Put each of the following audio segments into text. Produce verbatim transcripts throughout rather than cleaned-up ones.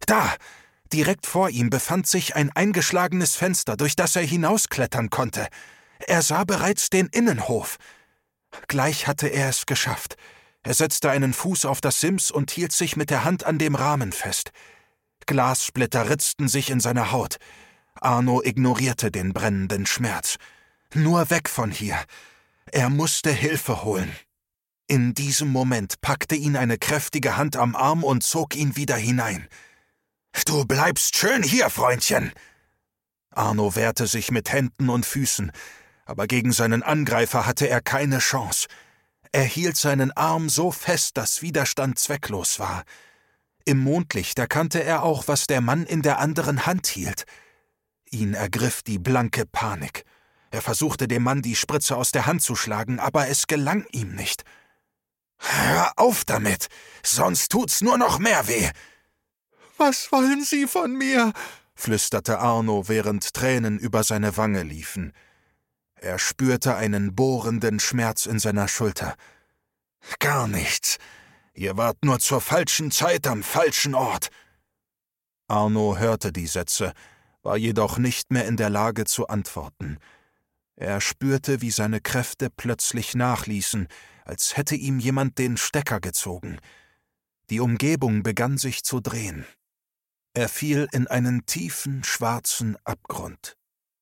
Da! Direkt vor ihm befand sich ein eingeschlagenes Fenster, durch das er hinausklettern konnte. Er sah bereits den Innenhof. Gleich hatte er es geschafft. Er setzte einen Fuß auf das Sims und hielt sich mit der Hand an dem Rahmen fest. Glassplitter ritzten sich in seiner Haut. Arno ignorierte den brennenden Schmerz. Nur weg von hier. Er musste Hilfe holen. In diesem Moment packte ihn eine kräftige Hand am Arm und zog ihn wieder hinein. »Du bleibst schön hier, Freundchen!« Arno wehrte sich mit Händen und Füßen, aber gegen seinen Angreifer hatte er keine Chance. Er hielt seinen Arm so fest, dass Widerstand zwecklos war. Im Mondlicht erkannte er auch, was der Mann in der anderen Hand hielt. Ihn ergriff die blanke Panik. Er versuchte dem Mann die Spritze aus der Hand zu schlagen, aber es gelang ihm nicht. »Hör auf damit, sonst tut's nur noch mehr weh!« »Was wollen Sie von mir?« flüsterte Arno, während Tränen über seine Wange liefen. Er spürte einen bohrenden Schmerz in seiner Schulter. »Gar nichts. Ihr wart nur zur falschen Zeit am falschen Ort.« Arno hörte die Sätze, war jedoch nicht mehr in der Lage zu antworten. Er spürte, wie seine Kräfte plötzlich nachließen, als hätte ihm jemand den Stecker gezogen. Die Umgebung begann sich zu drehen. Er fiel in einen tiefen, schwarzen Abgrund.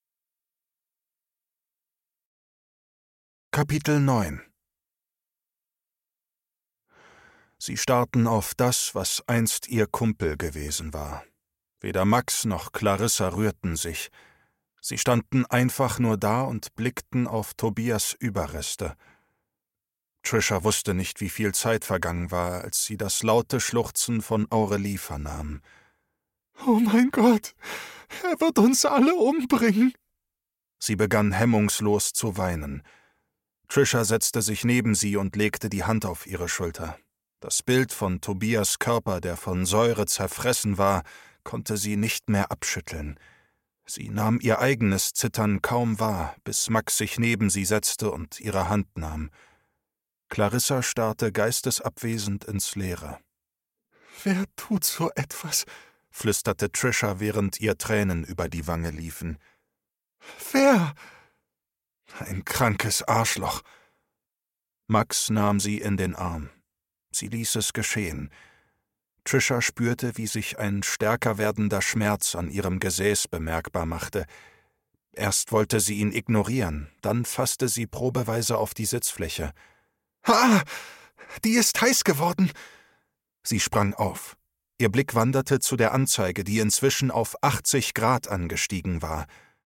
Kapitel neun. Sie starrten auf das, was einst ihr Kumpel gewesen war. Weder Max noch Clarissa rührten sich. Sie standen einfach nur da und blickten auf Tobias Überreste. Trisha wusste nicht, wie viel Zeit vergangen war, als sie das laute Schluchzen von Aurelie vernahm. »Oh mein Gott, er wird uns alle umbringen!« Sie begann hemmungslos zu weinen. Trisha setzte sich neben sie und legte die Hand auf ihre Schulter. Das Bild von Tobias Körper, der von Säure zerfressen war, konnte sie nicht mehr abschütteln. Sie nahm ihr eigenes Zittern kaum wahr, bis Max sich neben sie setzte und ihre Hand nahm. Clarissa starrte geistesabwesend ins Leere. »Wer tut so etwas?« flüsterte Trisha, während ihr Tränen über die Wange liefen. »Wer?« »Ein krankes Arschloch.« Max nahm sie in den Arm. Sie ließ es geschehen. Trisha spürte, wie sich ein stärker werdender Schmerz an ihrem Gesäß bemerkbar machte. Erst wollte sie ihn ignorieren, dann fasste sie probeweise auf die Sitzfläche. »Ah, die ist heiß geworden!« Sie sprang auf. Ihr Blick wanderte zu der Anzeige, die inzwischen auf achtzig Grad angestiegen war.